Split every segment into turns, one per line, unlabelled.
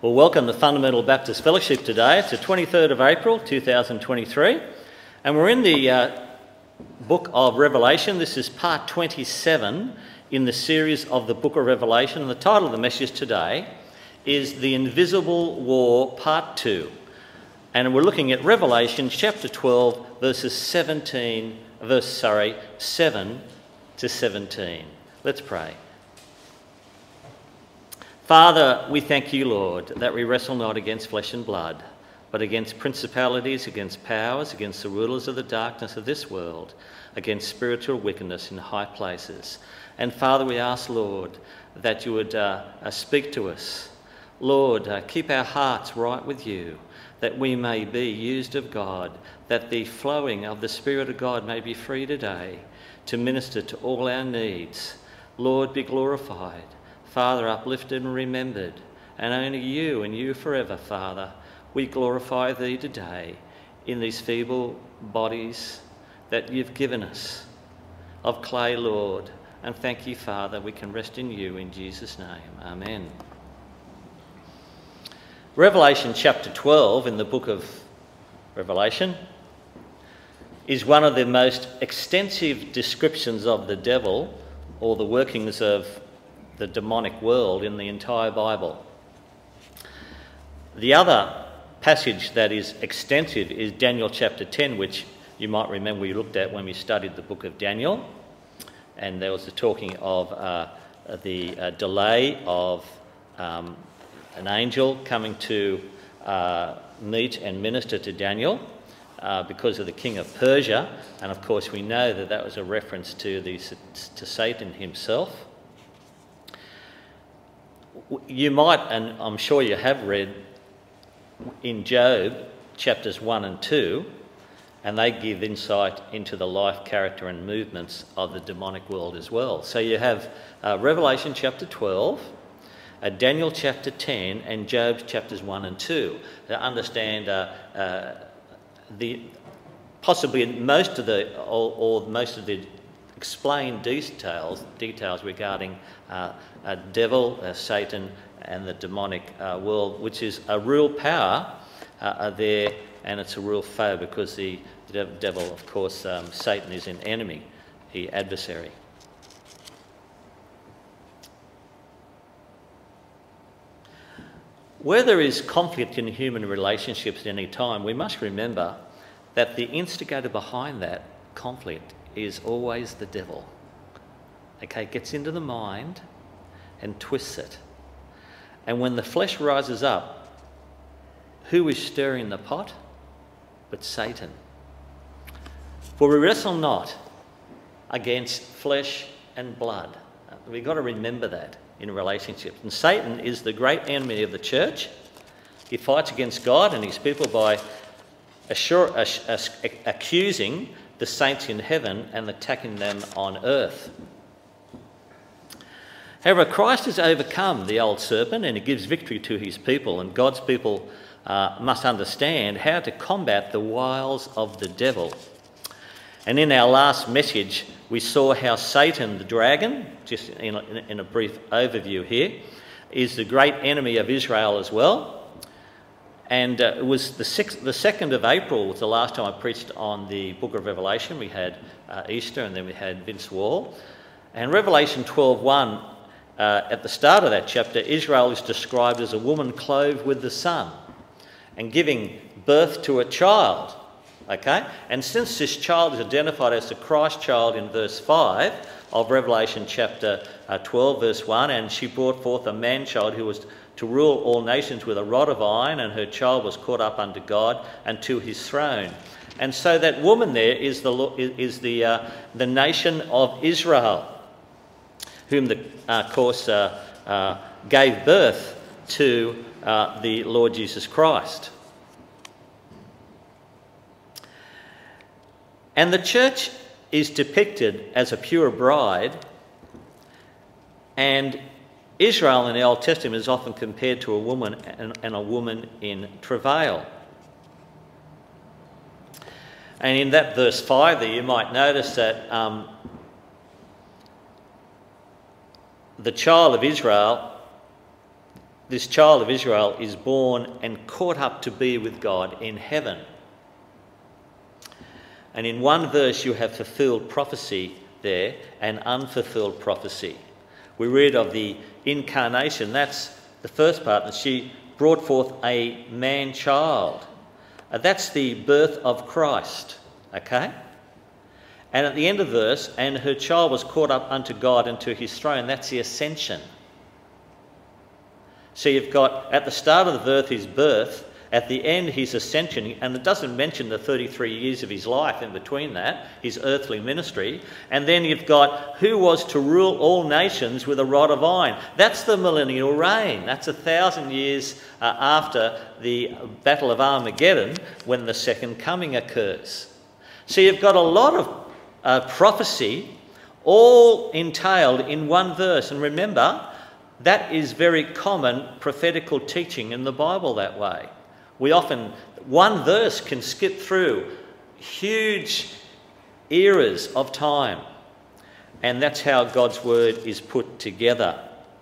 Well, welcome to Fundamental Baptist Fellowship today. It's the 23rd of April 2023 and we're in the book of Revelation. This is part 27 in the series of the book of Revelation, and the title of the message today is The Invisible War Part 2. And we're looking at Revelation chapter 12 verses 7 to 17. Let's pray. Father, we thank you, Lord, that we wrestle not against flesh and blood, but against principalities, against powers, against the rulers of the darkness of this world, against spiritual wickedness in high places. And Father, we ask, Lord, that you would speak to us. Lord, keep our hearts right with you, that we may be used of God, that the flowing of the Spirit of God may be free today to minister to all our needs. Lord, be glorified. Father, uplifted and remembered, and only you and you forever, Father. We glorify thee today in these feeble bodies that you've given us of clay, Lord. And thank you, Father, we can rest in you in Jesus' name. Amen. Revelation chapter 12 in the book of Revelation is one of the most extensive descriptions of the devil or the workings of the demonic world in the entire Bible. The other passage that is extensive is Daniel chapter 10, which you might remember we looked at when we studied the book of Daniel, and there was the talking of the delay of an angel coming to meet and minister to Daniel because of the king of Persia, and of course we know that that was a reference to Satan himself. You might, and I'm sure you have read in Job chapters 1 and 2, and they give insight into the life, character and movements of the demonic world as well. So you have Revelation chapter 12, Daniel chapter 10 and Job chapters 1 and 2 to understand possibly most of the explained details regarding devil, Satan and the demonic world, which is a real power there, and it's a real foe because the devil, of course, Satan is an enemy, the adversary. Where there is conflict in human relationships at any time, we must remember that the instigator behind that conflict is always the devil. Okay, it gets into the mind and twists it. And when the flesh rises up, who is stirring the pot but Satan? For we wrestle not against flesh and blood. We've got to remember that in relationships. And Satan is the great enemy of the church. He fights against God and his people by accusing the saints in heaven and attacking them on earth. However, Christ has overcome the old serpent and he gives victory to his people, and God's people must understand how to combat the wiles of the devil. And in our last message, we saw how Satan, the dragon, just in a brief overview here, is the great enemy of Israel as well. And it was the 2nd of April was the last time I preached on the book of Revelation. We had Easter and then we had Vince Wall. And Revelation 12:1, at the start of that chapter, Israel is described as a woman clothed with the sun and giving birth to a child. Okay? And since this child is identified as the Christ child in verse 5 of Revelation chapter 12, verse 1, and she brought forth a man-child who was to rule all nations with a rod of iron, and her child was caught up unto God and to his throne. And so that woman there is the nation of Israel, whom of course gave birth to the Lord Jesus Christ. And the church is depicted as a pure bride, and Israel in the Old Testament is often compared to a woman and a woman in travail. And in that verse 5 there, you might notice that the child of Israel this child of Israel is born and caught up to be with God in heaven. And in one verse you have fulfilled prophecy there and unfulfilled prophecy. We read of the incarnation, that's the first part, that she brought forth a man-child. That's the birth of Christ, okay? And at the end of the verse, and her child was caught up unto God and to his throne. That's the ascension. So you've got, at the start of the verse, his birth, at the end, his ascension, and it doesn't mention the 33 years of his life in between that, his earthly ministry. And then you've got who was to rule all nations with a rod of iron. That's the millennial reign. That's 1,000 years after the Battle of Armageddon, when the second coming occurs. So you've got a lot of prophecy, all entailed in one verse. And remember, that is very common prophetical teaching in the Bible that way. We often, one verse can skip through huge eras of time. And that's how God's word is put together.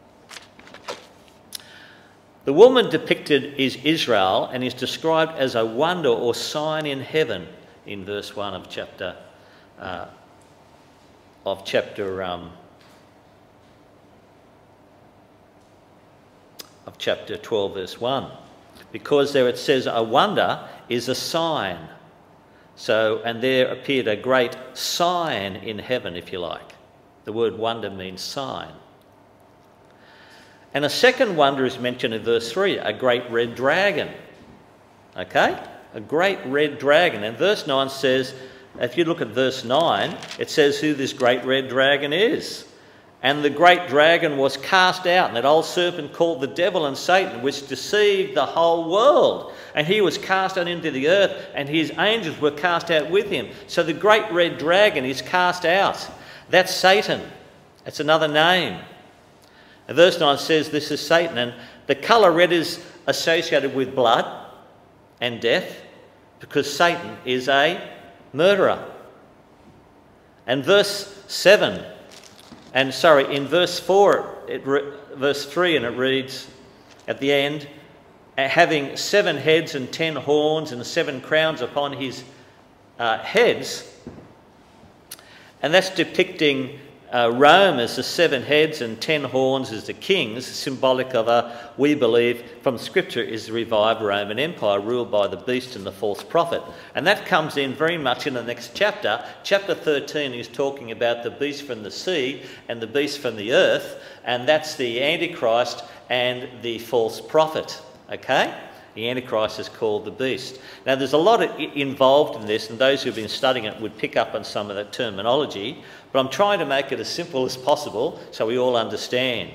The woman depicted is Israel and is described as a wonder or sign in heaven in verse 1 of chapter 12, verse 1. Because there it says a wonder is a sign. So, and there appeared a great sign in heaven, if you like. The word wonder means sign. And a second wonder is mentioned in verse 3, a great red dragon. Okay? A great red dragon. And verse 9 says, if you look at verse 9, it says who this great red dragon is. And the great dragon was cast out, and that old serpent called the devil and Satan, which deceived the whole world. And he was cast out into the earth, and his angels were cast out with him. So the great red dragon is cast out. That's Satan. That's another name. And verse 9 says this is Satan, and the colour red is associated with blood and death, because Satan is a murderer. And verse 7... in verse 3, and it reads at the end, having 7 heads and 10 horns and 7 crowns upon his heads. And that's depicting Rome as the 7 heads and 10 horns as the kings, symbolic of we believe from Scripture is the revived Roman Empire ruled by the beast and the false prophet. And that comes in very much in the next chapter. Chapter 13 is talking about the beast from the sea and the beast from the earth, and that's the Antichrist and the false prophet, okay? The Antichrist is called the beast. Now, there's a lot involved in this, and those who've been studying it would pick up on some of that terminology, but I'm trying to make it as simple as possible so we all understand.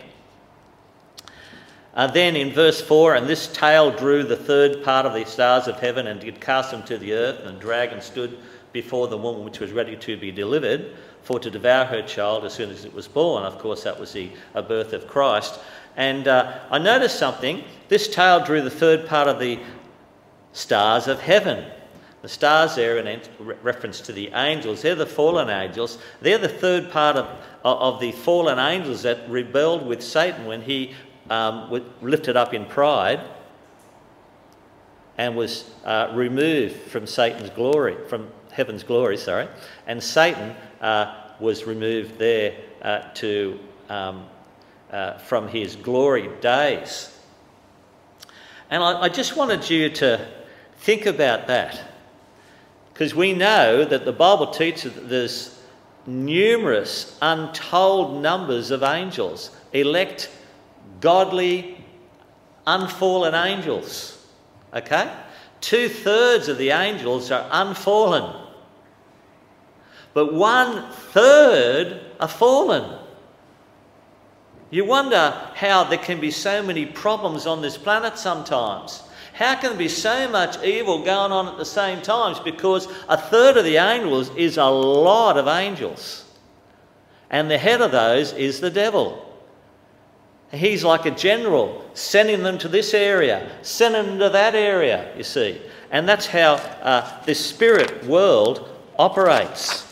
Then in verse 4, and this tail drew the third part of the stars of heaven and did cast them to the earth, and the dragon stood before the woman which was ready to be delivered, for to devour her child as soon as it was born. Of course, that was the birth of Christ. And I noticed something. This tail drew the third part of the stars of heaven. The stars there, in reference to the angels, they're the fallen angels. They're the third part of the fallen angels that rebelled with Satan when he was lifted up in pride and was removed from Satan's glory, from heaven's glory, sorry. And Satan was removed there from his glory days. And I just wanted you to think about that, because we know that the Bible teaches that there's numerous, untold numbers of angels, elect, godly, unfallen angels, okay? 2/3 of the angels are unfallen, but 1/3 are fallen. You wonder how there can be so many problems on this planet sometimes. How can there be so much evil going on at the same time? Because 1/3 of the angels is a lot of angels. And the head of those is the devil. He's like a general, sending them to this area, sending them to that area, you see. And that's how this spirit world operates.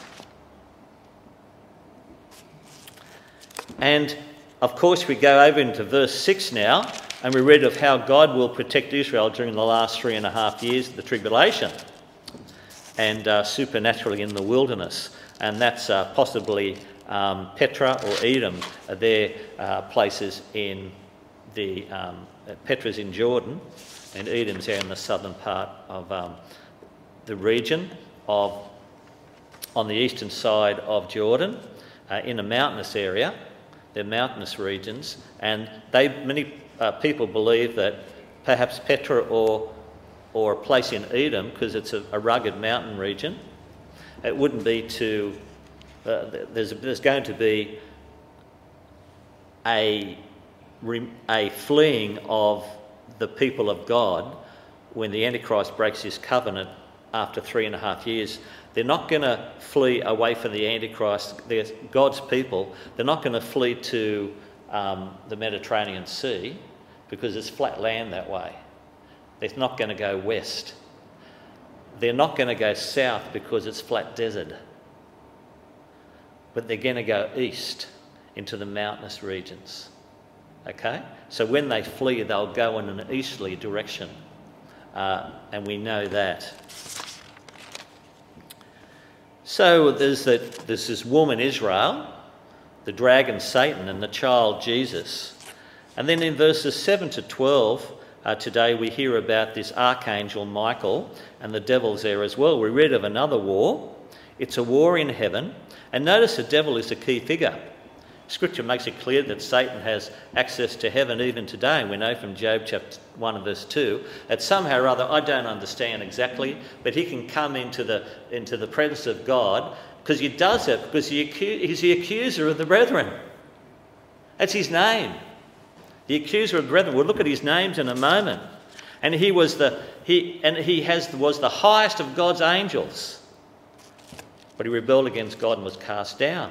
And of course, we go over into verse 6 now, And we read of how God will protect Israel during the last 3.5 years of the tribulation and supernaturally in the wilderness. And that's possibly Petra or Edom. They're places in the... Petra's in Jordan and Edom's there in the southern part of the region on the eastern side of Jordan in a mountainous area. They're mountainous regions, and many people believe that perhaps Petra or a place in Edom, because it's a rugged mountain region, it wouldn't be too... there's going to be a fleeing of the people of God when the Antichrist breaks his covenant after 3.5 years. They're not going to flee away from the Antichrist. They're God's people. They're not going to flee to the Mediterranean Sea because it's flat land that way. They're not going to go west. They're not going to go south because it's flat desert. But they're going to go east into the mountainous regions. Okay? So when they flee, they'll go in an easterly direction. And we know that. So there's this woman Israel, the dragon Satan, and the child Jesus. And then in verses 7 to 12, today we hear about this archangel Michael, and the devil's there as well. We read of another war. It's a war in heaven. And notice the devil is a key figure. Scripture makes it clear that Satan has access to heaven even today. We know from Job chapter 1 and verse 2 that somehow or other, I don't understand exactly, but he can come into the presence of God because he does it because he's the accuser of the brethren. That's his name. The accuser of the brethren. We'll look at his names in a moment. And he was the highest of God's angels. But he rebelled against God and was cast down.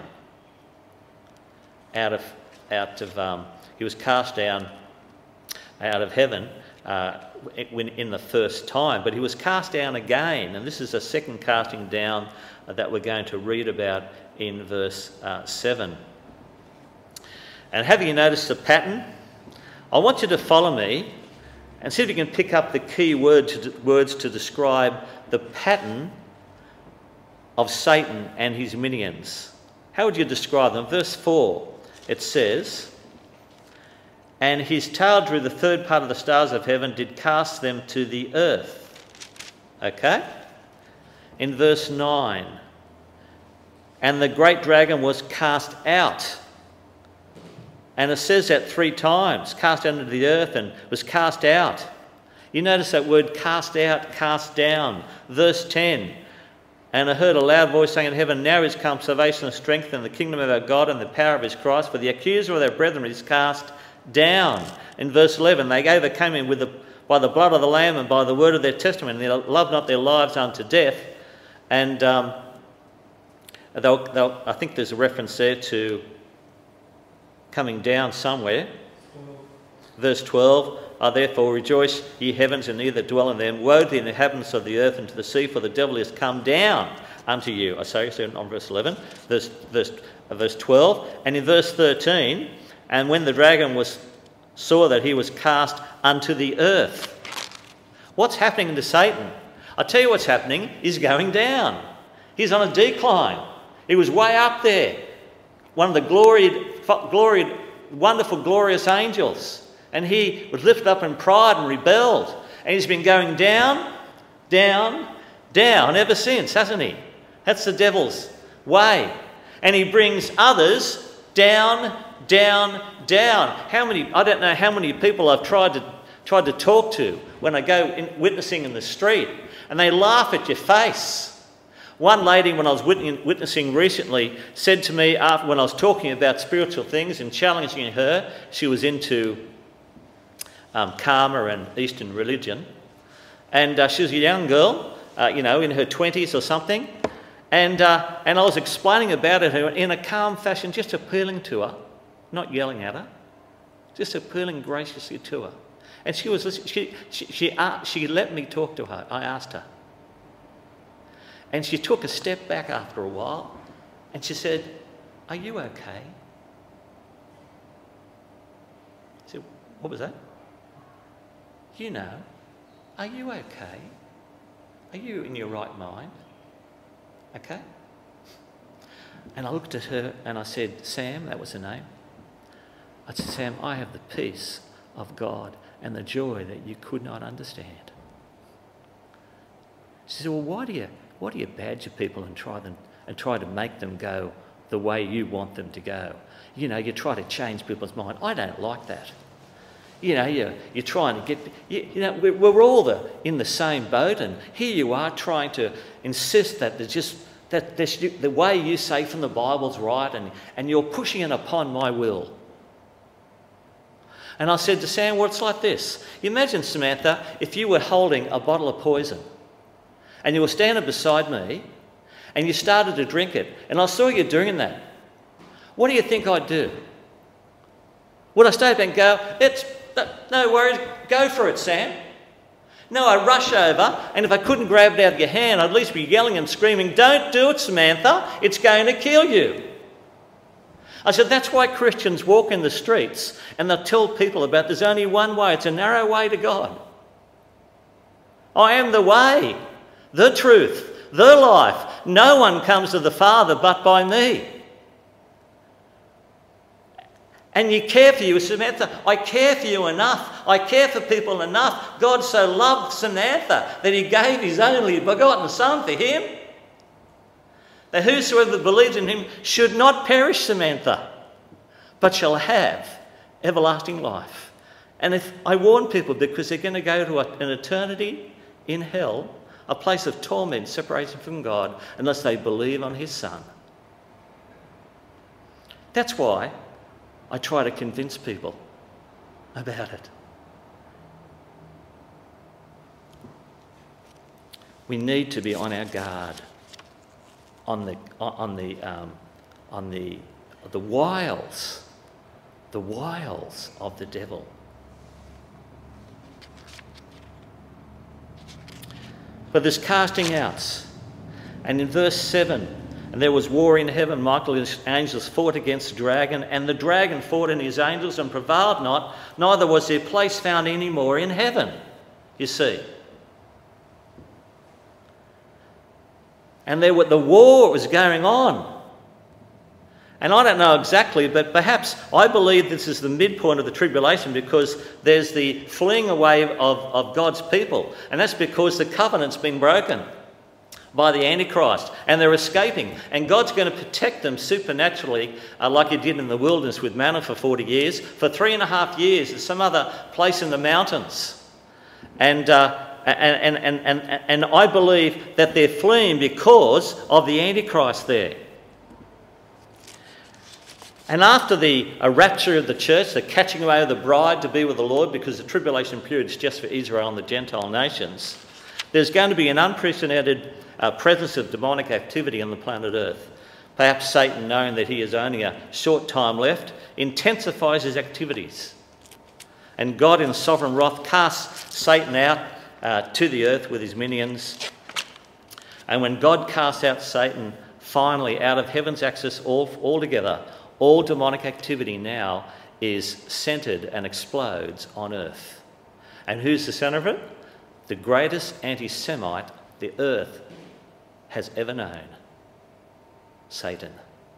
He was cast down out of heaven in the first time, but he was cast down again, and this is a second casting down that we're going to read about in verse 7. And have you noticed the pattern? I want you to follow me and see if you can pick up the key words to describe the pattern of Satan and his minions. How would you describe them? Verse 4. It says, and his tail drew the third part of the stars of heaven, did cast them to the earth. Okay? In verse 9, and the great dragon was cast out. And it says that 3 times, cast out into the earth and was cast out. You notice that word cast out, cast down. Verse 10, and I heard a loud voice saying in heaven, now is come salvation and strength and the kingdom of our God and the power of his Christ, for the accuser of their brethren is cast down. In verse 11, they overcame him by the blood of the Lamb and by the word of their testimony, and they loved not their lives unto death. And I think there's a reference there to coming down somewhere. Verse 12, therefore rejoice, ye heavens, and ye that dwell in them. Woe to the inhabitants of the earth and to the sea, for the devil is come down unto you. I say so on verse 11, verse 12. And in verse 13, and when the dragon saw that he was cast unto the earth. What's happening to Satan? I'll tell you what's happening. He's going down. He's on a decline. He was way up there. One of the gloried, wonderful, glorious angels. And he was lifted up in pride and rebelled. And he's been going down, down, down ever since, hasn't he? That's the devil's way. And he brings others down, down, down. I don't know how many people I've tried to talk to when I go witnessing in the street. And they laugh at your face. One lady, when I was witnessing recently, said to me, when I was talking about spiritual things and challenging her, she was into Karma and Eastern religion. And she was a young girl, in her 20s or something. And I was explaining about it in a calm fashion, just appealing to her, not yelling at her, just appealing graciously to her. And she was listening. She let me talk to her. I asked her. And she took a step back after a while and she said, "Are you okay?" I said, "What was that?" you know, are you okay? Are you in your right mind? Okay? And I looked at her and I said, Sam, that was her name. I said, Sam, I have the peace of God and the joy that you could not understand. She said, well, why do you badger people and try to make them go the way you want them to go? You know, you try to change people's mind. I don't like that. You know, you're trying to get... You know, we're all in the same boat, and here you are trying to insist that the way you say from the Bible's right, and you're pushing it upon my will. And I said to Sam, well, it's like this. You imagine, Samantha, if you were holding a bottle of poison and you were standing beside me and you started to drink it, and I saw you doing that. What do you think I'd do? Would I stay up and go, no worries, go for it, Sam? No, I rush over, and if I couldn't grab it out of your hand, I'd at least be yelling and screaming, don't do it, Samantha, it's going to kill you. I said, that's why Christians walk in the streets and they'll tell people about there's only one way, it's a narrow way to God. I am the way, the truth, the life. No one comes to the Father but by me. And you care for you, Samantha. I care for you enough. I care for people enough. God so loved Samantha that he gave his only begotten Son for him. That whosoever believes in him should not perish, Samantha, but shall have everlasting life. And if I warn people, because they're going to go to an eternity in hell, a place of torment, separation from God, unless they believe on his Son. That's why I try to convince people about it. We need to be on our guard on the wiles of the devil. But there's casting outs, and in verse 7, and there was war in heaven. Michael and his angels fought against the dragon, and the dragon fought and his angels and prevailed not, neither was their place found any more in heaven. You see. And the war was going on. And I don't know exactly, but perhaps I believe this is the midpoint of the tribulation, because there's the fleeing away of God's people. And that's because the covenant's been broken by the Antichrist, and they're escaping, and God's going to protect them supernaturally, like he did in the wilderness with manna for 40 years, for 3.5 years at some other place in the mountains. And I believe that they're fleeing because of the Antichrist there. And after the rapture of the church, the catching away of the bride to be with the Lord, because the tribulation period is just for Israel and the Gentile nations, there's going to be an unprecedented presence of demonic activity on the planet Earth. Perhaps Satan, knowing that he has only a short time left, intensifies his activities. And God in sovereign wrath casts Satan out to the earth with his minions. And when God casts out Satan finally out of heaven's access altogether, all demonic activity now is centred and explodes on earth. And who's the centre of it? The greatest anti-Semite the earth has ever known, Satan.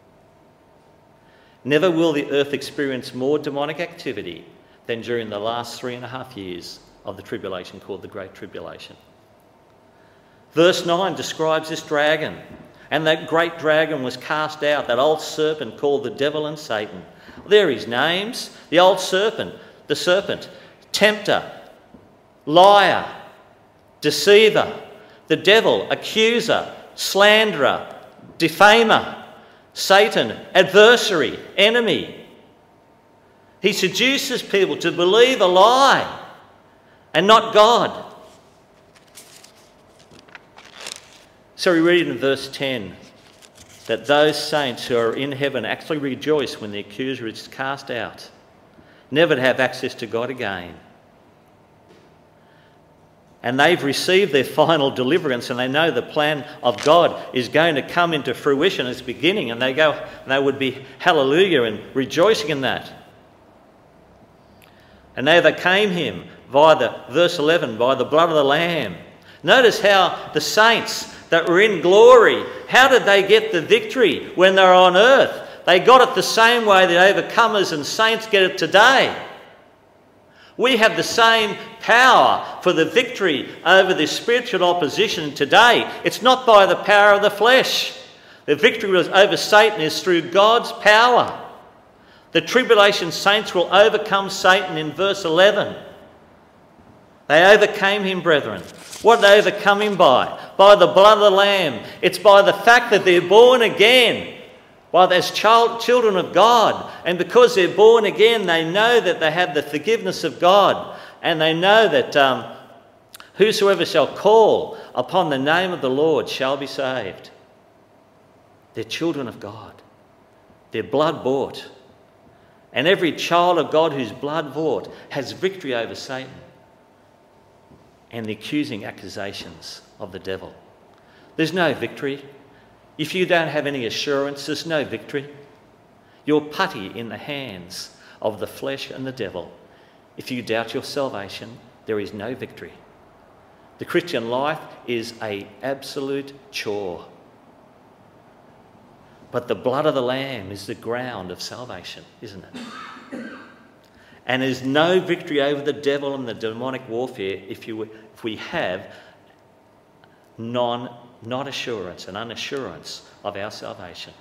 Never will the earth experience more demonic activity than during the last 3.5 years of the tribulation, called the Great Tribulation. Verse 9 describes this dragon, and that great dragon was cast out, that old serpent called the devil and Satan. There are his names: the old serpent, the serpent, tempter, liar, deceiver, the devil, accuser, slanderer, defamer, Satan, adversary, enemy. He seduces people to believe a lie and not God. So we read in verse 10 that those saints who are in heaven actually rejoice when the accuser is cast out, never to have access to God again. And they've received their final deliverance, and they know the plan of God is going to come into fruition. It's beginning, and they would be hallelujah and rejoicing in that. And they overcame him verse 11, by the blood of the Lamb. Notice how the saints that were in glory, how did they get the victory when they were on earth? They got it the same way that overcomers and saints get it today. We have the same power for the victory over this spiritual opposition today. It's not by the power of the flesh. The victory over Satan is through God's power. The tribulation saints will overcome Satan in verse 11. They overcame him, brethren. What did they overcome him by? By the blood of the Lamb. It's by the fact that they're born again, as children of God. And because they're born again, they know that they have the forgiveness of God. And they know that whosoever shall call upon the name of the Lord shall be saved. They're children of God. They're blood bought. And every child of God who's blood bought has victory over Satan and the accusing accusations of the devil. There's no victory. If you don't have any assurance, there's no victory. You're putty in the hands of the flesh and the devil. If you doubt your salvation, there is no victory. The Christian life is an absolute chore. But the blood of the Lamb is the ground of salvation, isn't it? And there's no victory over the devil and the demonic warfare if we have not assurance and unassurance of our salvation.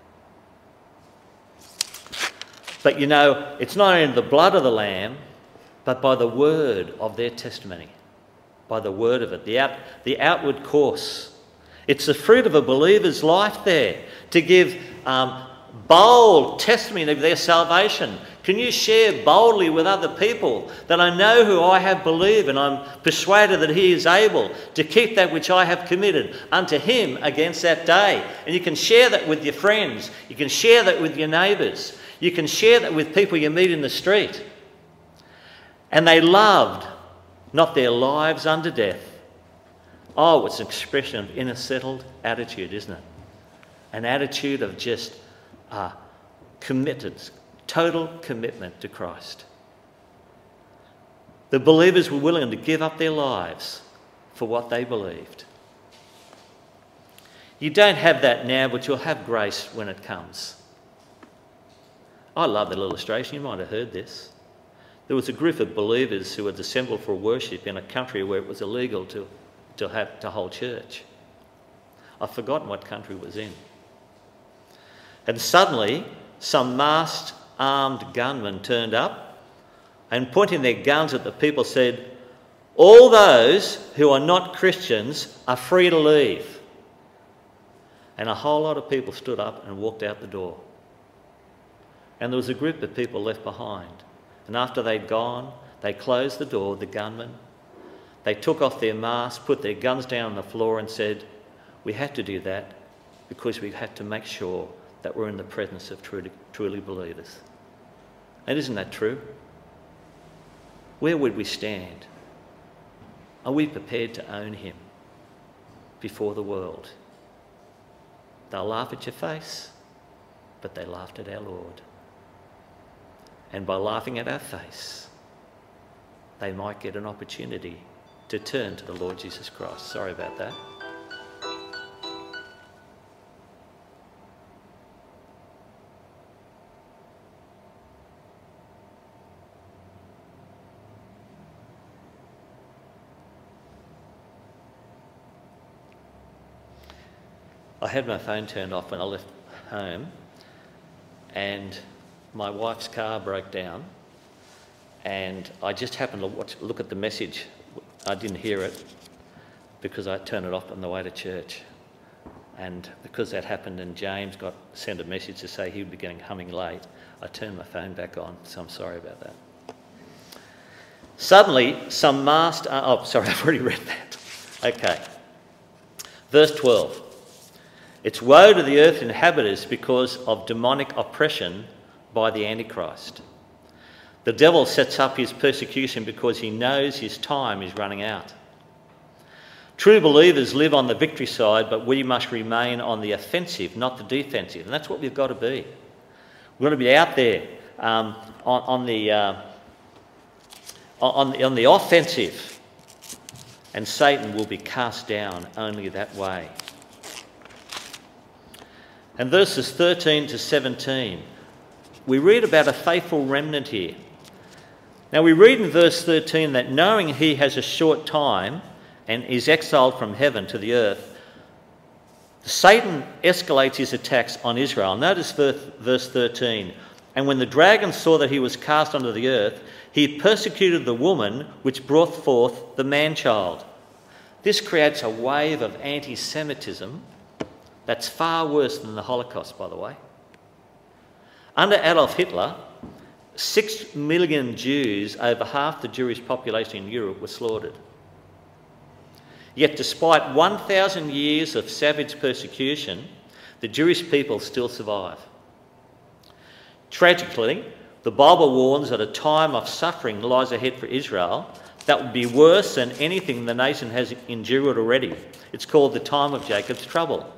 But you know, it's not only the blood of the Lamb, but by the word of their testimony, by the word of it, the outward course. It's the fruit of a believer's life there to give bold testimony of their salvation. Can you share boldly with other people that I know who I have believed, and I'm persuaded that he is able to keep that which I have committed unto him against that day? And you can share that with your friends. You can share that with your neighbours. You can share that with people you meet in the street. And they loved not their lives unto death. Oh, it's an expression of inner settled attitude, isn't it? An attitude of just committed, total commitment to Christ. The believers were willing to give up their lives for what they believed. You don't have that now, but you'll have grace when it comes. I love that illustration. You might have heard this. There was a group of believers who had assembled for worship in a country where it was illegal to hold church. I've forgotten what country it was in. And suddenly, some masked, armed gunmen turned up and, pointing their guns at the people, said, "All those who are not Christians are free to leave." And a whole lot of people stood up and walked out the door. And there was a group of people left behind. And after they'd gone, they closed the door, the gunmen. They took off their masks, put their guns down on the floor and said, "We had to do that because we had to make sure that we're in the presence of truly believers." And isn't that true? Where would we stand? Are we prepared to own him before the world? They'll laugh at your face, but they laughed at our Lord. And by laughing at our face, they might get an opportunity to turn to the Lord Jesus Christ. Sorry about that. I had my phone turned off when I left home, and my wife's car broke down, and I just happened to look at the message. I didn't hear it because I turned it off on the way to church. And because that happened and James sent a message to say he would be coming late, I turned my phone back on, so I'm sorry about that. Suddenly, some masked... oh, sorry, I've already read that. Okay. Verse 12. It's woe to the earth inhabitants because of demonic oppression by the Antichrist. The devil sets up his persecution because he knows his time is running out. True believers live on the victory side, but we must remain on the offensive, not the defensive. And that's what we've got to be. We've got to be out there on the offensive, and Satan will be cast down only that way. And verses 13 to 17, we read about a faithful remnant here. Now we read in verse 13 that knowing he has a short time and is exiled from heaven to the earth, Satan escalates his attacks on Israel. Notice verse 13. And when the dragon saw that he was cast onto the earth, he persecuted the woman which brought forth the man-child. This creates a wave of anti-Semitism that's far worse than the Holocaust, by the way. Under Adolf Hitler, 6 million Jews, over half the Jewish population in Europe, were slaughtered. Yet despite 1,000 years of savage persecution, the Jewish people still survive. Tragically, the Bible warns that a time of suffering lies ahead for Israel that would be worse than anything the nation has endured already. It's called the time of Jacob's trouble.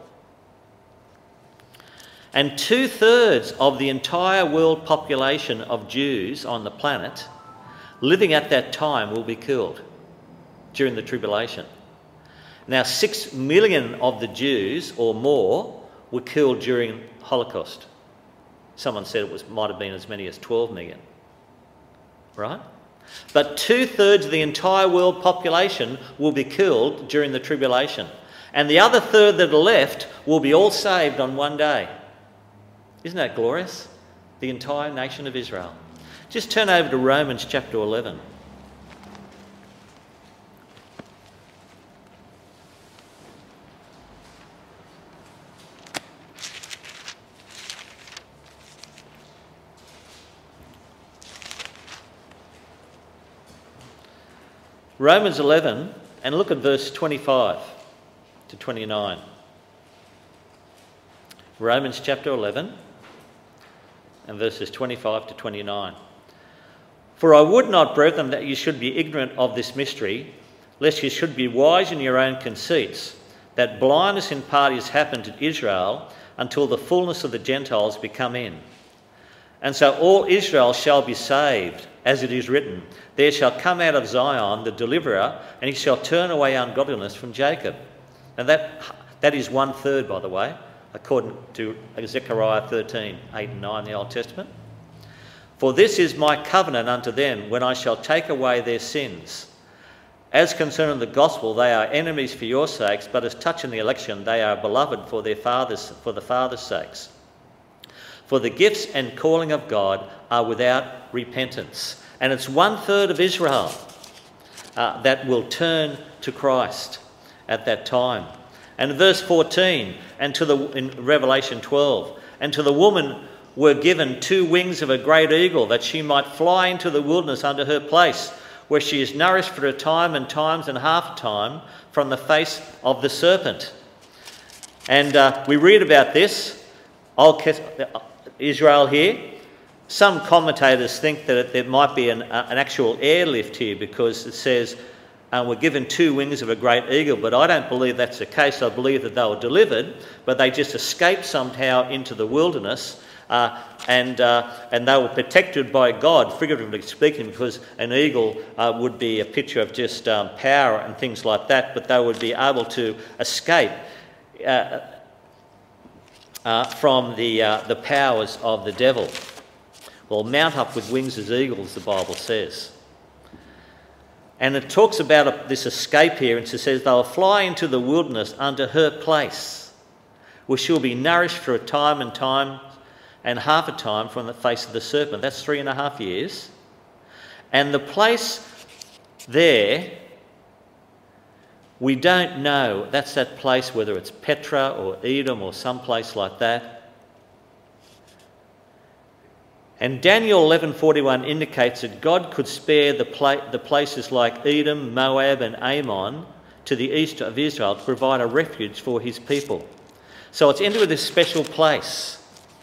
And 2/3 of the entire world population of Jews on the planet living at that time will be killed during the tribulation. Now, 6 million of the Jews or more were killed during Holocaust. Someone said it might have been as many as 12 million, right? But 2/3 of the entire world population will be killed during the tribulation. And the other third that are left will be all saved on one day. Isn't that glorious? The entire nation of Israel. Just turn over to Romans chapter 11. Romans 11, and look at verse 25 to 29. Romans chapter 11 and verses 25 to 29. For I would not, brethren, that you should be ignorant of this mystery, lest you should be wise in your own conceits, that blindness in part is happened to Israel until the fullness of the Gentiles be come in. And so all Israel shall be saved, as it is written, there shall come out of Zion the deliverer, and he shall turn away ungodliness from Jacob. And that is 1/3, by the way, according to Zechariah 13, 8 and 9 in the Old Testament. For this is my covenant unto them, when I shall take away their sins. As concerning the gospel, they are enemies for your sakes, but as touching the election, they are beloved for the fathers' sakes. For the gifts and calling of God are without repentance. And it's 1/3 of Israel that will turn to Christ at that time. And verse 14, in Revelation 12, and to the woman were given 2 wings of a great eagle, that she might fly into the wilderness unto her place, where she is nourished for a time and times and half a time from the face of the serpent. And we read about this, Israel here. Some commentators think that there might be an actual airlift here, because it says we're given 2 wings of a great eagle, but I don't believe that's the case. I believe that they were delivered, but they just escaped somehow into the wilderness, and they were protected by God, figuratively speaking, because an eagle would be a picture of just power and things like that, but they would be able to escape from the powers of the devil. Well, mount up with wings as eagles, the Bible says. And it talks about this escape here, and it says they'll fly into the wilderness unto her place, where she'll be nourished for a time and half a time from the face of the serpent. That's 3.5 years. And the place there, we don't know. That's that place, whether it's Petra or Edom or some place like that. And Daniel 11:41 indicates that God could spare the places like Edom, Moab and Ammon to the east of Israel to provide a refuge for his people. So it's into this special place.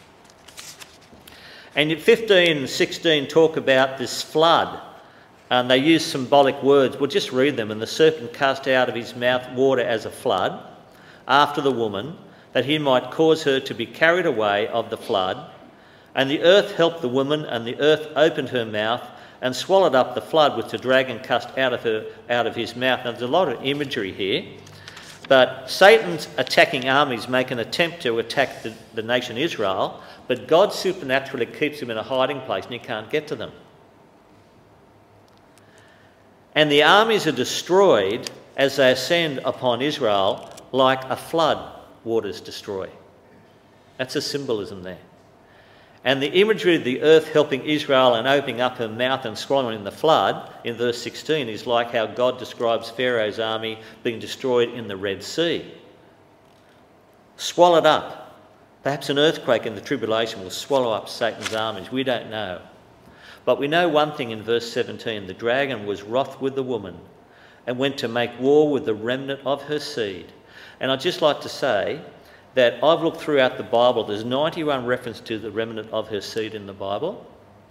And in 15 and 16 talk about this flood, and they use symbolic words. We'll just read them. And the serpent cast out of his mouth water as a flood after the woman, that he might cause her to be carried away of the flood. And the earth helped the woman, and the earth opened her mouth and swallowed up the flood which the dragon cast out of his mouth. Now, there's a lot of imagery here, but Satan's attacking armies make an attempt to attack the nation Israel, but God supernaturally keeps them in a hiding place and he can't get to them. And the armies are destroyed as they ascend upon Israel like a flood waters destroy. That's a symbolism there. And the imagery of the earth helping Israel and opening up her mouth and swallowing the flood in verse 16 is like how God describes Pharaoh's army being destroyed in the Red Sea. Swallowed up. Perhaps an earthquake in the tribulation will swallow up Satan's armies. We don't know. But we know one thing in verse 17. The dragon was wroth with the woman and went to make war with the remnant of her seed. And I'd just like to say that I've looked throughout the Bible. There's 91 references to the remnant of her seed in the Bible.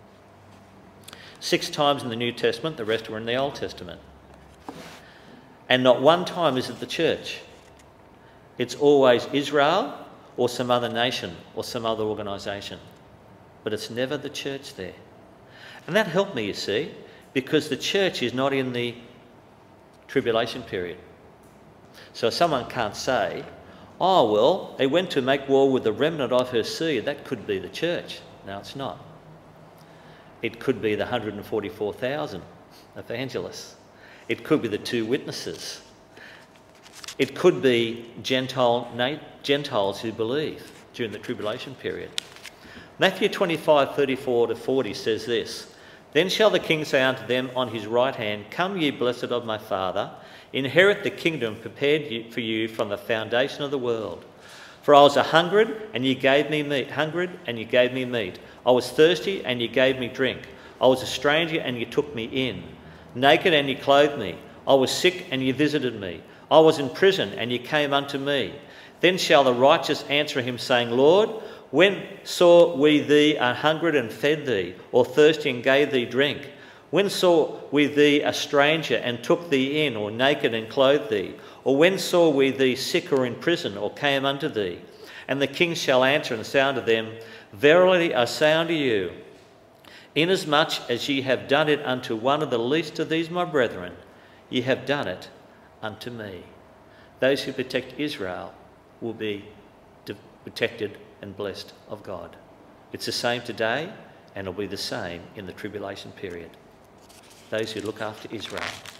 6 times in the New Testament, the rest were in the Old Testament. And not one time is it the church. It's always Israel or some other nation or some other organisation. But it's never the church there. And that helped me, you see, because the church is not in the tribulation period. So someone can't say, oh, well, they went to make war with the remnant of her seed. That could be the church. No, it's not. It could be the 144,000 evangelists. It could be the 2 witnesses. It could be Gentiles who believe during the tribulation period. Matthew 25:34-40 says this, Then shall the king say unto them on his right hand, Come ye blessed of my Father, inherit the kingdom prepared for you from the foundation of the world. For I was hungered, and ye gave me meat. I was thirsty, and ye gave me drink. I was a stranger, and ye took me in. Naked, and ye clothed me. I was sick, and ye visited me. I was in prison, and ye came unto me. Then shall the righteous answer him, saying, Lord, when saw we thee an hungered and fed thee, or thirsty and gave thee drink? When saw we thee a stranger and took thee in, or naked and clothed thee? Or when saw we thee sick or in prison, or came unto thee? And the king shall answer and say unto them, Verily I say unto you, inasmuch as ye have done it unto one of the least of these my brethren, ye have done it unto me. Those who protect Israel will be protected and blessed of God. It's the same today, and it'll be the same in the tribulation period. Those who look after Israel.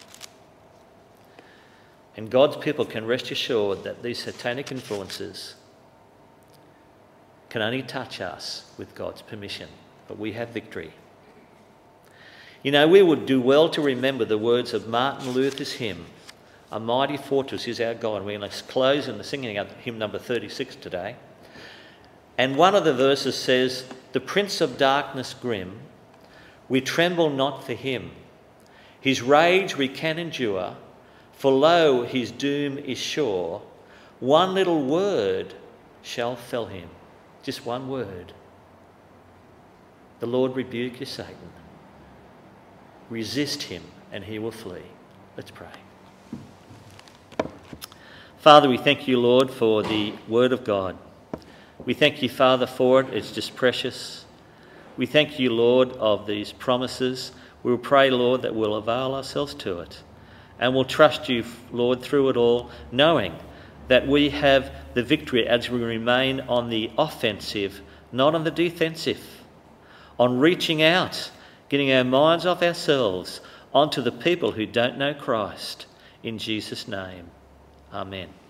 And God's people can rest assured that these satanic influences can only touch us with God's permission, but we have victory. You know, we would do well to remember the words of Martin Luther's hymn, A Mighty Fortress is Our God. We're going to close in the singing of hymn number 36 today. And one of the verses says, The Prince of Darkness grim, we tremble not for him. His rage we can endure, for lo, his doom is sure. One little word shall fell him. Just one word. The Lord rebuke you, Satan. Resist him and he will flee. Let's pray. Father, we thank you, Lord, for the word of God. We thank you, Father, for it. It's just precious. We thank you, Lord, of these promises. We'll pray, Lord, that we'll avail ourselves to it. And we'll trust you, Lord, through it all, knowing that we have the victory as we remain on the offensive, not on the defensive, on reaching out, getting our minds off ourselves onto the people who don't know Christ. In Jesus' name, amen.